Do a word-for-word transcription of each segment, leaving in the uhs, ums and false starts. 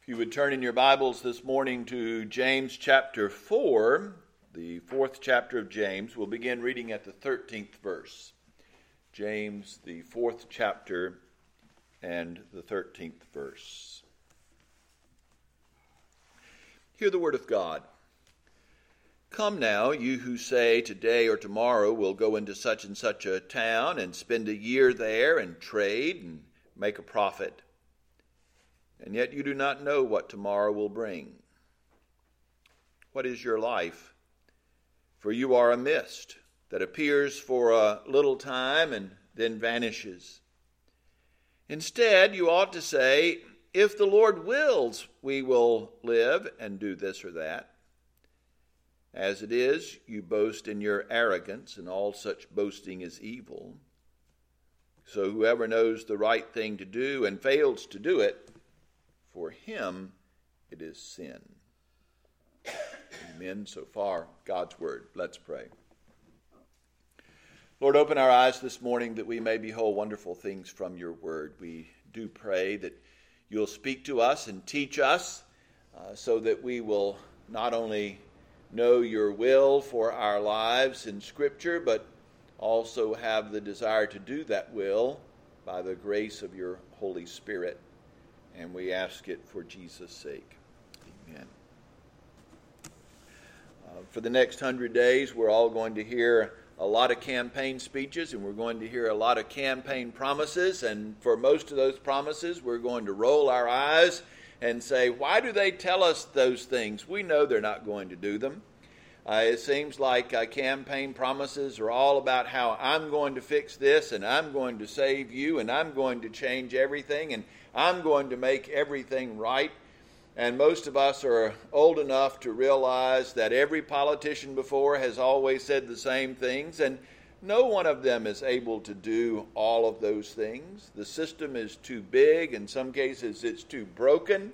If you would turn in your Bibles this morning to James chapter four, the fourth chapter of James, we'll begin reading at the thirteenth verse. James, the fourth chapter and the thirteenth verse. Hear the word of God. Come now, you who say today or tomorrow we'll go into such and such a town and spend a year there and trade and make a profit. And yet you do not know what tomorrow will bring. What is your life? For you are a mist that appears for a little time and then vanishes. Instead, you ought to say, if the Lord wills, we will live and do this or that. As it is, you boast in your arrogance, and all such boasting is evil. So whoever knows the right thing to do and fails to do it, for him it is sin. Amen. So far, God's word. Let's pray. Lord, open our eyes this morning that we may behold wonderful things from your word. We do pray that you'll speak to us and teach us uh, so that we will not only know your will for our lives in Scripture, but also have the desire to do that will by the grace of your Holy Spirit. And we ask it for Jesus' sake. Amen. Uh, for the next hundred days, we're all going to hear a lot of campaign speeches, and we're going to hear a lot of campaign promises. And for most of those promises, we're going to roll our eyes and say, why do they tell us those things? We know they're not going to do them. Uh, it seems like uh, campaign promises are all about how I'm going to fix this, and I'm going to save you, and I'm going to change everything, and I'm going to make everything right. And most of us are old enough to realize that every politician before has always said the same things, and no one of them is able to do all of those things. The system is too big. In some cases, it's too broken.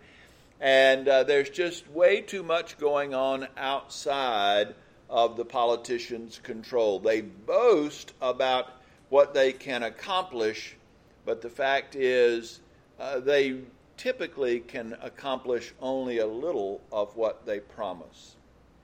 And uh, there's just way too much going on outside of the politicians' control. They boast about what they can accomplish, but the fact is uh, they typically can accomplish only a little of what they promise.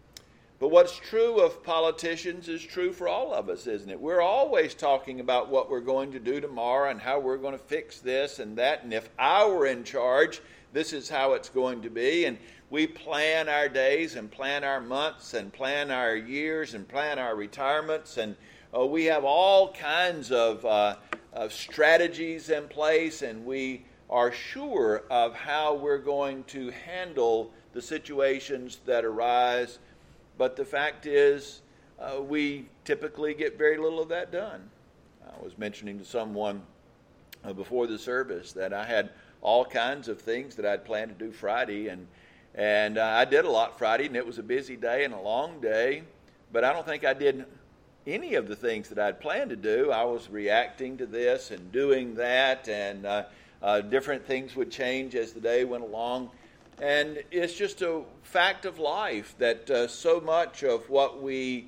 But what's true of politicians is true for all of us, isn't it? We're always talking about what we're going to do tomorrow and how we're going to fix this and that. And if I were in charge, this is how it's going to be. And we plan our days and plan our months and plan our years and plan our retirements. And uh, we have all kinds of, uh, of strategies in place, and we are sure of how we're going to handle the situations that arise. But the fact is, uh, we typically get very little of that done. I was mentioning to someone uh, before the service that I had all kinds of things that I'd planned to do Friday, and and uh, I did a lot Friday, and it was a busy day and a long day, but I don't think I did any of the things that I'd planned to do. I was reacting to this and doing that, and uh, uh, different things would change as the day went along. And it's just a fact of life that uh, so much of what we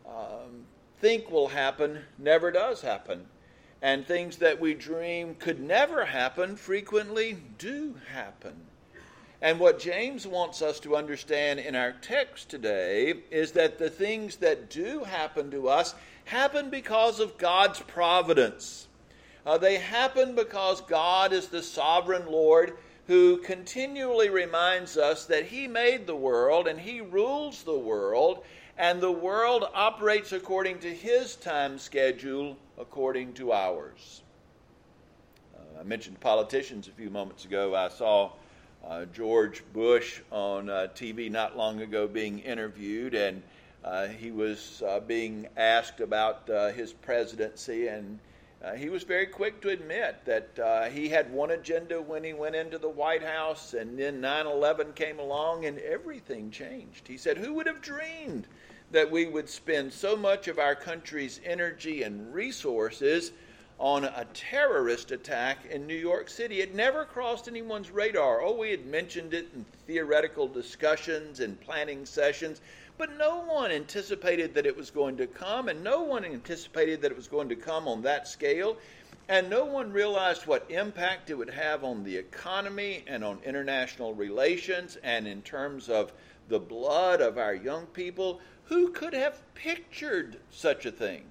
um, think will happen never does happen. And things that we dream could never happen frequently do happen. And what James wants us to understand in our text today is that the things that do happen to us happen because of God's providence. Uh, they happen because God is the sovereign Lord who continually reminds us that he made the world and he rules the world, and the world operates according to his time schedule, according to ours. Uh, I mentioned politicians a few moments ago. I saw uh, George Bush on uh, T V not long ago being interviewed, and uh, he was uh, being asked about uh, his presidency, and Uh, he was very quick to admit that uh, he had one agenda when he went into the White House, and then nine eleven came along and everything changed. He said, who would have dreamed that we would spend so much of our country's energy and resources on a terrorist attack in New York City? It never crossed anyone's radar. Oh, we had mentioned it in theoretical discussions and planning sessions, but no one anticipated that it was going to come, and no one anticipated that it was going to come on that scale. And no one realized what impact it would have on the economy and on international relations and in terms of the blood of our young people. Who could have pictured such a thing?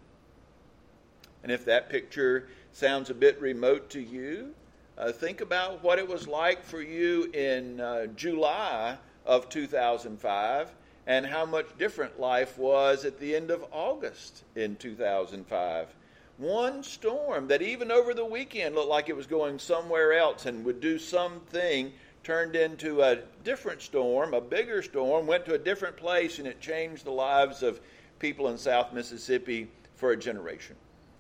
And if that picture sounds a bit remote to you, uh, think about what it was like for you in uh, July of two thousand five and how much different life was at the end of August in two thousand five. One storm that even over the weekend looked like it was going somewhere else and would do something turned into a different storm, a bigger storm, went to a different place, and it changed the lives of people in South Mississippi for a generation.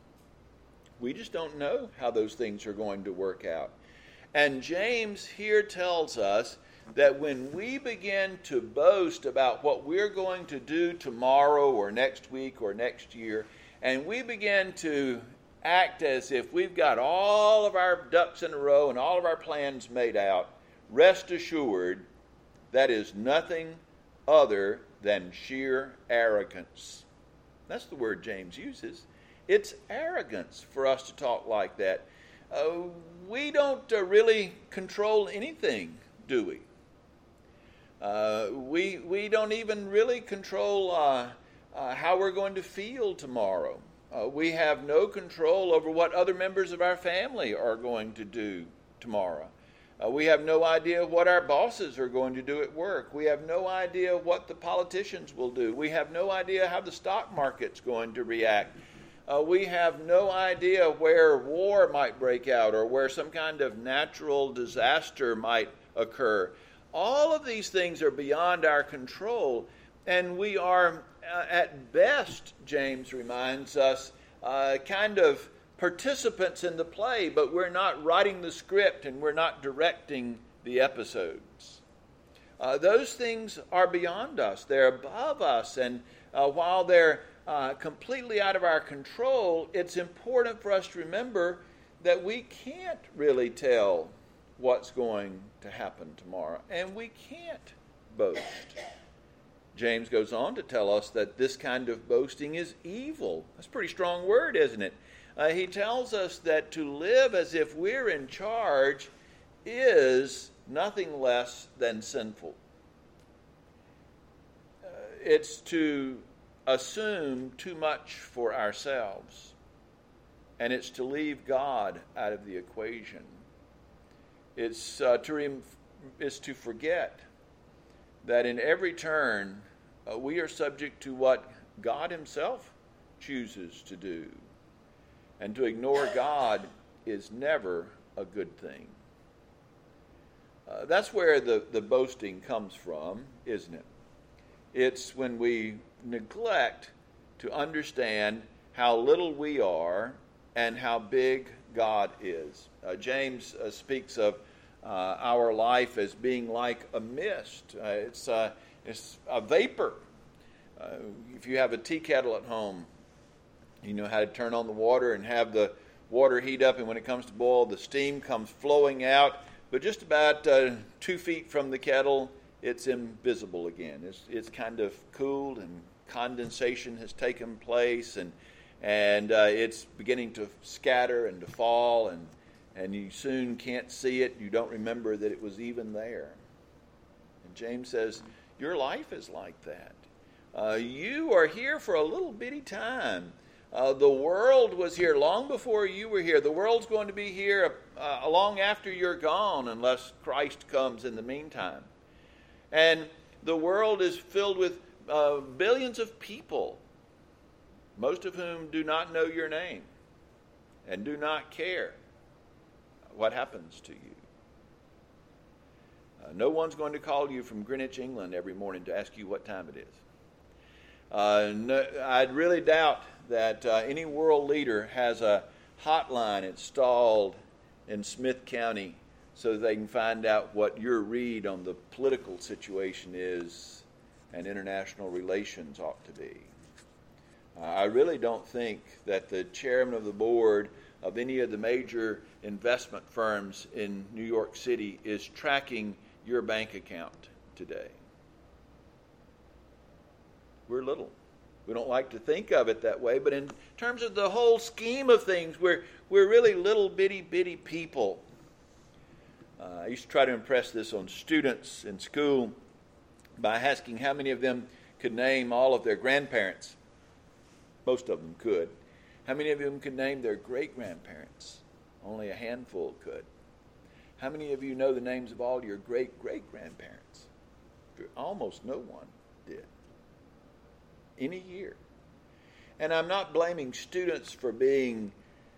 We just don't know how those things are going to work out. And James here tells us that when we begin to boast about what we're going to do tomorrow or next week or next year, and we begin to act as if we've got all of our ducks in a row and all of our plans made out, rest assured that is nothing other than sheer arrogance. That's the word James uses. It's arrogance for us to talk like that. Uh, we don't uh, really control anything, do we? Uh, we we don't even really control uh, uh, how we're going to feel tomorrow. Uh, we have no control over what other members of our family are going to do tomorrow. Uh, we have no idea what our bosses are going to do at work. We have no idea what the politicians will do. We have no idea how the stock market's going to react. Uh, we have no idea where war might break out or where some kind of natural disaster might occur. All of these things are beyond our control, and we are, uh, at best, James reminds us, uh, kind of participants in the play, but we're not writing the script and we're not directing the episodes. Uh, those things are beyond us. They're above us, and uh, while they're uh, completely out of our control, it's important for us to remember that we can't really tell what's going to happen tomorrow, and we can't boast. James goes on to tell us that this kind of boasting is evil. That's a pretty strong word, isn't it? Uh, he tells us that to live as if we're in charge is nothing less than sinful. Uh, it's to assume too much for ourselves, and it's to leave God out of the equation. It's uh, to rem- it's to forget that in every turn uh, we are subject to what God himself chooses to do. And to ignore God is never a good thing. Uh, that's where the, the boasting comes from, isn't it? It's when we neglect to understand how little we are and how big God is. Uh, James uh, speaks of uh, our life as being like a mist. Uh, it's, uh, it's a vapor. Uh, if you have a tea kettle at home, you know how to turn on the water and have the water heat up, and when it comes to boil, the steam comes flowing out. But just about uh, two feet from the kettle, it's invisible again. It's, it's kind of cooled, and condensation has taken place, and and uh, it's beginning to scatter and to fall, and and you soon can't see it. You don't remember that it was even there. And James says, your life is like that. Uh, you are here for a little bitty time. Uh, the world was here long before you were here. The world's going to be here uh, long after you're gone, unless Christ comes in the meantime. And the world is filled with uh, billions of people, most of whom do not know your name and do not care what happens to you. Uh, no one's going to call you from Greenwich, England every morning to ask you what time it is. Uh, no, I'd really doubt that uh, any world leader has a hotline installed in Smith County so they can find out what your read on the political situation is and international relations ought to be. Uh, I really don't think that the chairman of the board of any of the major investment firms in New York City is tracking your bank account today. We're little. We don't like to think of it that way, but in terms of the whole scheme of things, we're, we're really little bitty bitty people. Uh, I used to try to impress this on students in school by asking how many of them could name all of their grandparents. Most of them could. How many of them could name their great-grandparents? Only a handful could. How many of you know the names of all your great-great-grandparents? Almost no one did. In a year. And I'm not blaming students for being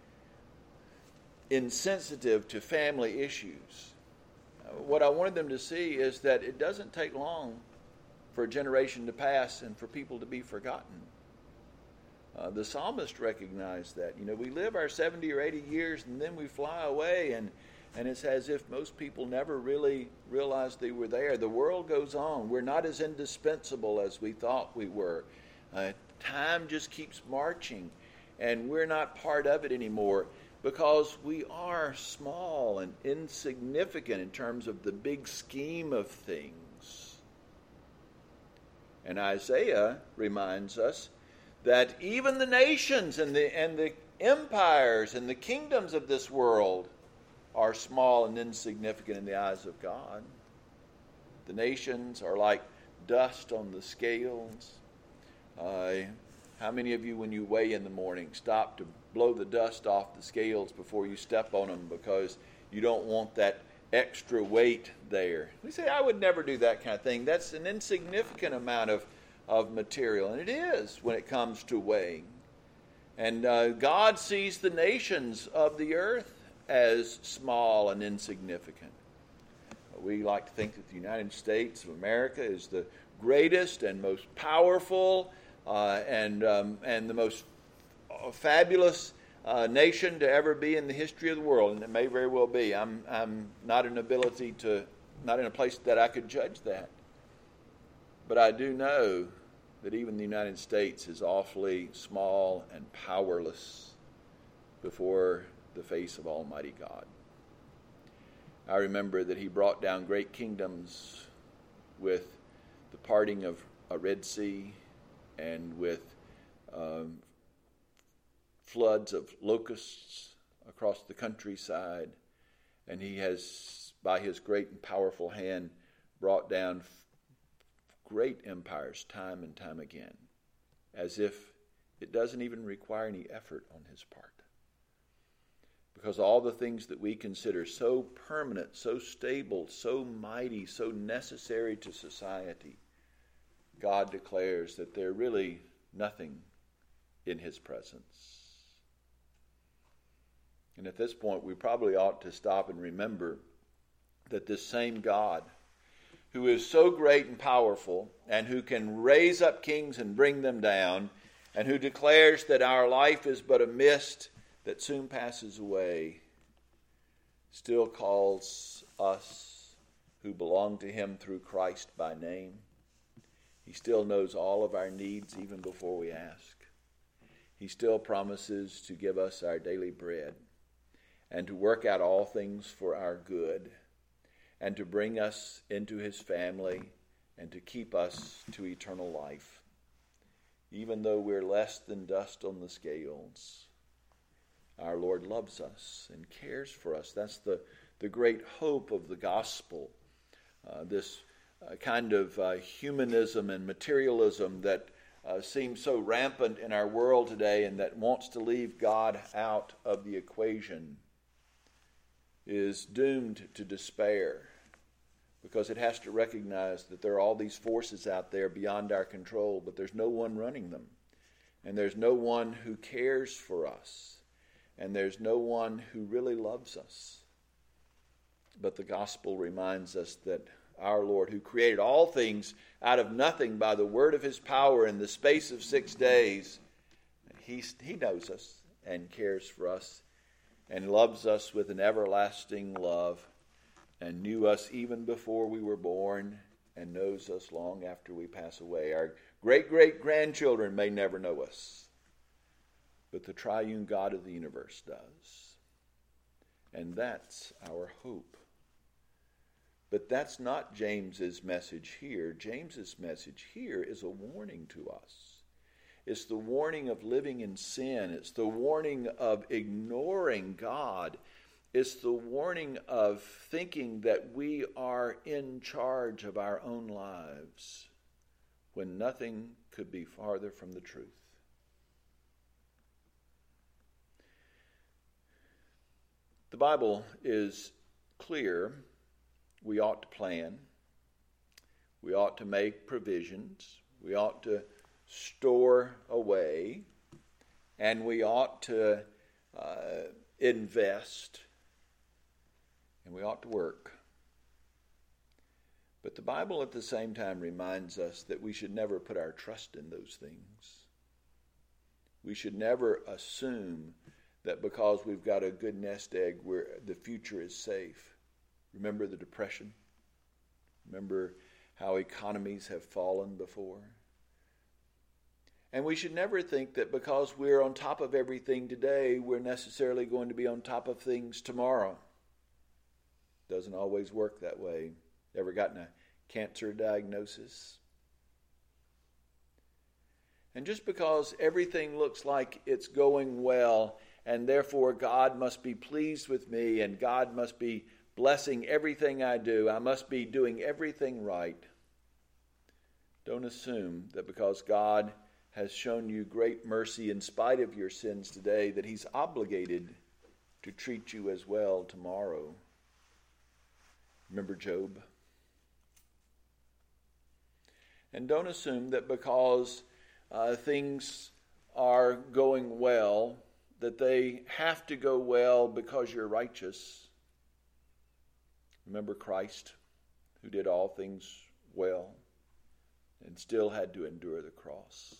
insensitive to family issues. What I wanted them to see is that it doesn't take long for a generation to pass and for people to be forgotten. Uh, the psalmist recognized that. You know, we live our seventy or eighty years and then we fly away, and, and it's as if most people never really realized they were there. The world goes on. We're not as indispensable as we thought we were. Uh, time just keeps marching, and we're not part of it anymore because we are small and insignificant in terms of the big scheme of things. And Isaiah reminds us that even the nations and the and the empires and the kingdoms of this world are small and insignificant in the eyes of God. The nations are like dust on the scales. Uh, how many of you, when you weigh in the morning, stop to blow the dust off the scales before you step on them because you don't want that extra weight there? We say, I would never do that kind of thing. That's an insignificant amount of of material, and it is when it comes to weighing. And uh, God sees the nations of the earth as small and insignificant. We like to think that the United States of America is the greatest and most powerful uh, and um, and the most fabulous uh, nation to ever be in the history of the world, and it may very well be. I'm I'm not in ability to not in a place that I could judge that. But I do know that even the United States is awfully small and powerless before the face of Almighty God. I remember that He brought down great kingdoms with the parting of a Red Sea and with um, floods of locusts across the countryside. And He has, by His great and powerful hand, brought down great empires time and time again, as if it doesn't even require any effort on His part. Because all the things that we consider so permanent, so stable, so mighty, so necessary to society, God declares that they're really nothing in His presence. And at this point, we probably ought to stop and remember that this same God, who is so great and powerful, and who can raise up kings and bring them down, and who declares that our life is but a mist that soon passes away, still calls us who belong to Him through Christ by name. He still knows all of our needs even before we ask. He still promises to give us our daily bread and to work out all things for our good, and to bring us into His family, and to keep us to eternal life. Even though we're less than dust on the scales, our Lord loves us and cares for us. That's the, the great hope of the gospel. Uh, this uh, kind of uh, humanism and materialism that uh, seems so rampant in our world today and that wants to leave God out of the equation is doomed to despair, because it has to recognize that there are all these forces out there beyond our control, but there's no one running them. And there's no one who cares for us. And there's no one who really loves us. But the gospel reminds us that our Lord, who created all things out of nothing by the word of His power in the space of six days, He, he knows us and cares for us and loves us with an everlasting love, and knew us even before we were born, and knows us long after we pass away. Our great-great-grandchildren may never know us, but the triune God of the universe does. And that's our hope. But that's not James's message here. James's message here is a warning to us. It's the warning of living in sin. It's the warning of ignoring God. It's the warning of thinking that we are in charge of our own lives when nothing could be farther from the truth. The Bible is clear. We ought to plan. We ought to make provisions. We ought to store away. And we ought to uh, invest. And we ought to work. But the Bible at the same time reminds us that we should never put our trust in those things. We should never assume that because we've got a good nest egg, where the future is safe. Remember the Depression? Remember how economies have fallen before? And we should never think that because we're on top of everything today, we're necessarily going to be on top of things tomorrow. Doesn't always work that way. Ever gotten a cancer diagnosis? And just because everything looks like it's going well, and therefore God must be pleased with me, and God must be blessing everything I do, I must be doing everything right. Don't assume that because God has shown you great mercy in spite of your sins today, that He's obligated to treat you as well tomorrow. Remember Job? And don't assume that because uh, things are going well, that they have to go well because you're righteous. Remember Christ, who did all things well and still had to endure the cross.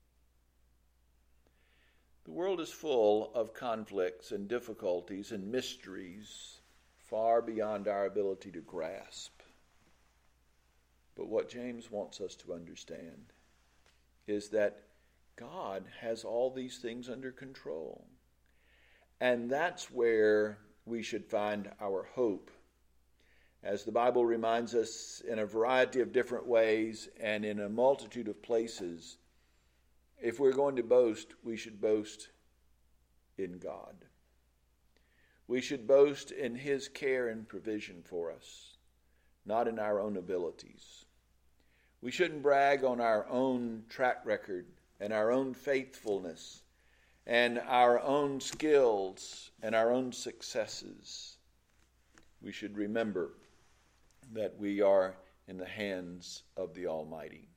The world is full of conflicts and difficulties and mysteries far beyond our ability to grasp. But what James wants us to understand is that God has all these things under control. And that's where we should find our hope. As the Bible reminds us in a variety of different ways and in a multitude of places, if we're going to boast, we should boast in God. We should boast in His care and provision for us, not in our own abilities. We shouldn't brag on our own track record and our own faithfulness and our own skills and our own successes. We should remember that we are in the hands of the Almighty.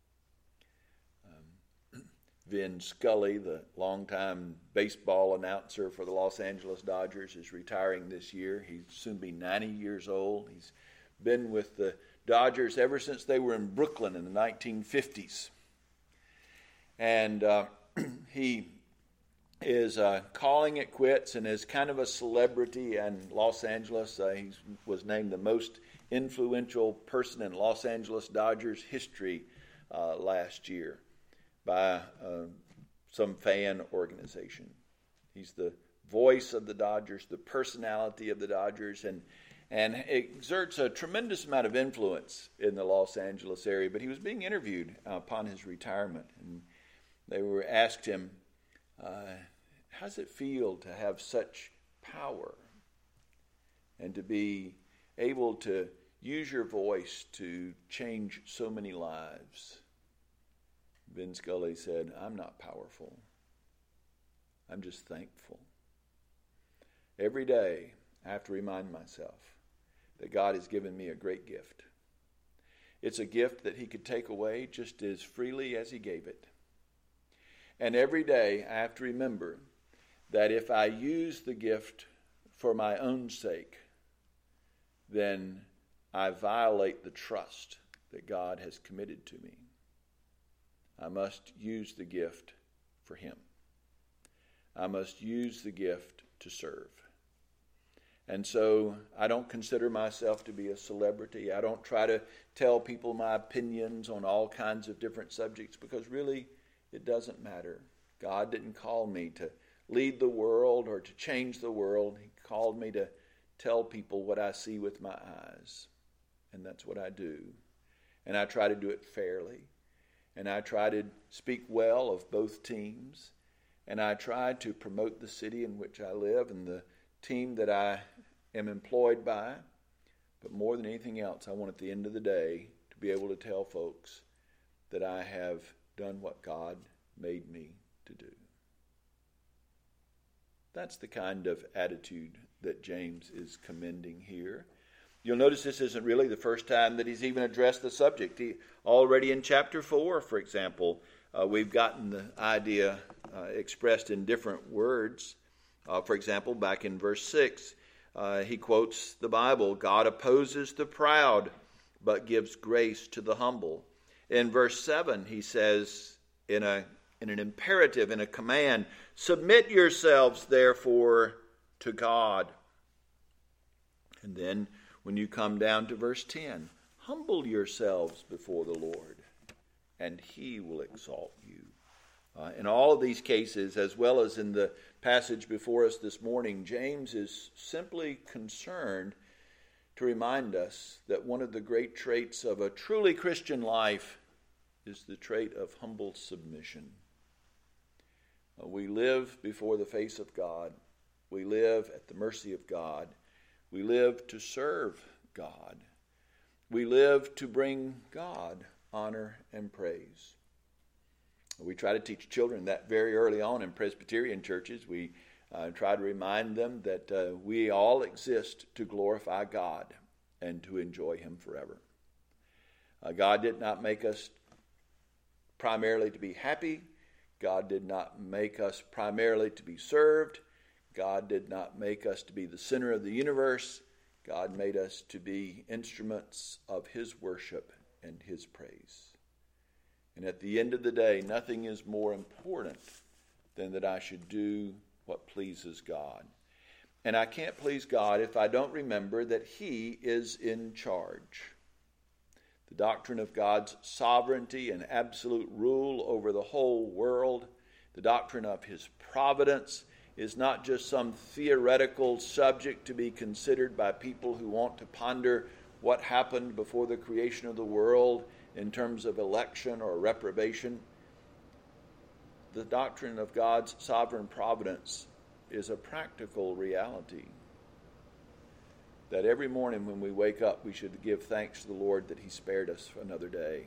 Um, Vin Scully, the longtime baseball announcer for the Los Angeles Dodgers, is retiring this year. He'll soon be ninety years old. He's been with the Dodgers ever since they were in Brooklyn in the nineteen fifties. And uh, he is uh, calling it quits and is kind of a celebrity in Los Angeles. Uh, he was named the most influential person in Los Angeles Dodgers history uh, last year by uh, some fan organization. He's the voice of the Dodgers, the personality of the Dodgers, and and exerts a tremendous amount of influence in the Los Angeles area. But he was being interviewed uh, upon his retirement, and they were asked him, uh, how does it feel to have such power and to be able to use your voice to change so many lives? Vin Scully said, I'm not powerful. I'm just thankful. Every day I have to remind myself that God has given me a great gift. It's a gift that He could take away just as freely as He gave it. And every day I have to remember that if I use the gift for my own sake, then I violate the trust that God has committed to me. I must use the gift for Him. I must use the gift to serve. And so I don't consider myself to be a celebrity. I don't try to tell people my opinions on all kinds of different subjects, because really it doesn't matter. God didn't call me to lead the world or to change the world. He called me to tell people what I see with my eyes. And that's what I do. And I try to do it fairly. and I try to speak well of both teams, and I try to promote the city in which I live and the team that I am employed by. But more than anything else, I want at the end of the day to be able to tell folks that I have done what God made me to do. That's the kind of attitude that James is commending here. You'll notice this isn't really the first time that he's even addressed the subject. He, already in chapter four, for example, uh, we've gotten the idea uh, expressed in different words. Uh, for example, back in verse six, uh, he quotes the Bible, God opposes the proud, but gives grace to the humble. In verse seven, he says, in a in an imperative, in a command, submit yourselves, therefore, to God. And then, when you come down to verse ten, humble yourselves before the Lord, and he will exalt you. Uh, in all of these cases, as well as in the passage before us this morning, James is simply concerned to remind us that one of the great traits of a truly Christian life is the trait of humble submission. Uh, we live before the face of God. We live at the mercy of God. We live to serve God. We live to bring God honor and praise. We try to teach children that very early on in Presbyterian churches. We uh, try to remind them that uh, we all exist to glorify God and to enjoy him forever. Uh, God did not make us primarily to be happy. God did not make us primarily to be served. God did not make us to be the center of the universe. God made us to be instruments of his worship and his praise. And at the end of the day, nothing is more important than that I should do what pleases God. And I can't please God if I don't remember that he is in charge. The doctrine of God's sovereignty and absolute rule over the whole world, the doctrine of his providence, is not just some theoretical subject to be considered by people who want to ponder what happened before the creation of the world in terms of election or reprobation. The doctrine of God's sovereign providence is a practical reality. That every morning when we wake up, we should give thanks to the Lord that he spared us for another day.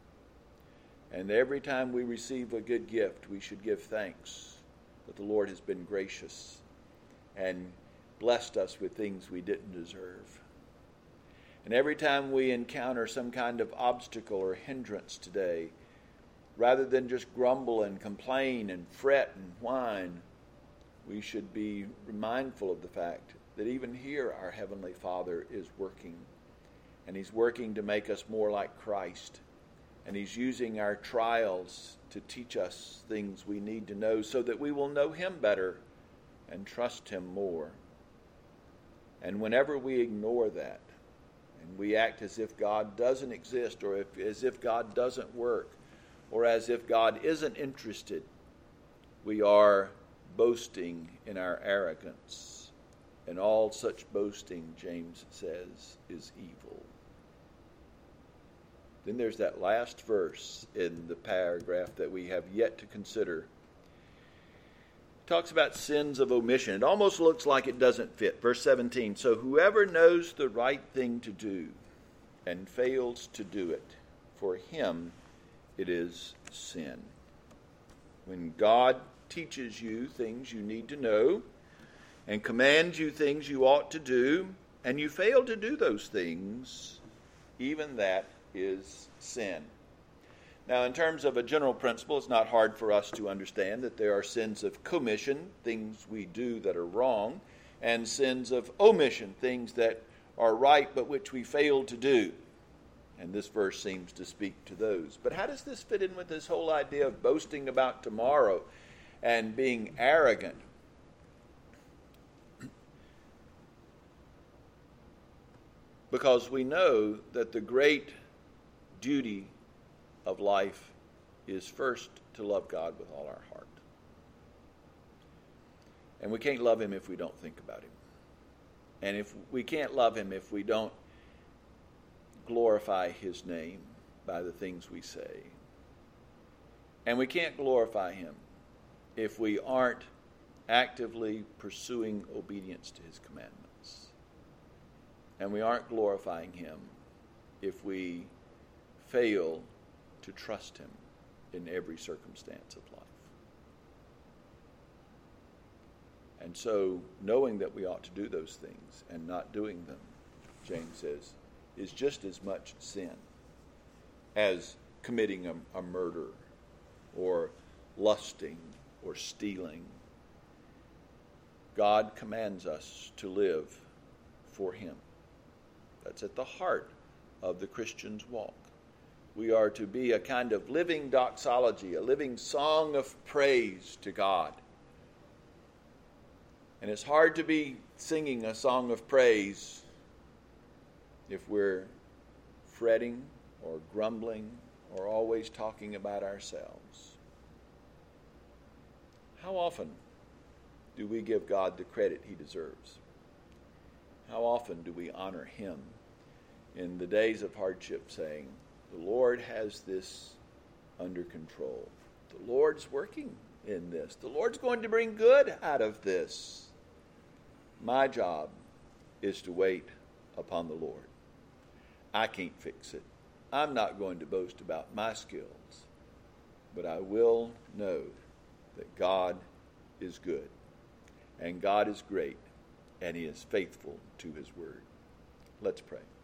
And every time we receive a good gift, we should give thanks that the Lord has been gracious and blessed us with things we didn't deserve. And every time we encounter some kind of obstacle or hindrance today, rather than just grumble and complain and fret and whine, we should be mindful of the fact that even here our Heavenly Father is working. And he's working to make us more like Christ. And he's using our trials to teach us things we need to know so that we will know him better and trust him more. And whenever we ignore that, and we act as if God doesn't exist, or if, as if God doesn't work, or as if God isn't interested, we are boasting in our arrogance. And all such boasting, James says, is evil. Then there's that last verse in the paragraph that we have yet to consider. It talks about sins of omission. It almost looks like it doesn't fit. Verse seventeen, so whoever knows the right thing to do and fails to do it, for him it is sin. When God teaches you things you need to know and commands you things you ought to do, and you fail to do those things, even that is sin. Now, in terms of a general principle, it's not hard for us to understand that there are sins of commission, things we do that are wrong, and sins of omission, things that are right but which we fail to do. And this verse seems to speak to those. But how does this fit in with this whole idea of boasting about tomorrow and being arrogant? Because we know that the great duty of life is first to love God with all our heart. And we can't love him if we don't think about him. And if we can't love him if we don't glorify his name by the things we say. And we can't glorify him if we aren't actively pursuing obedience to his commandments. And we aren't glorifying him if we fail to trust him in every circumstance of life. And so, knowing that we ought to do those things and not doing them, James says, is just as much sin as committing a, a murder or lusting or stealing. God commands us to live for him. That's at the heart of the Christian's walk. We are to be a kind of living doxology, a living song of praise to God. And it's hard to be singing a song of praise if we're fretting or grumbling or always talking about ourselves. How often do we give God the credit he deserves? How often do we honor him in the days of hardship, saying, the Lord has this under control. The Lord's working in this. The Lord's going to bring good out of this. My job is to wait upon the Lord. I can't fix it. I'm not going to boast about my skills, but I will know that God is good, and God is great, and he is faithful to his word. Let's pray.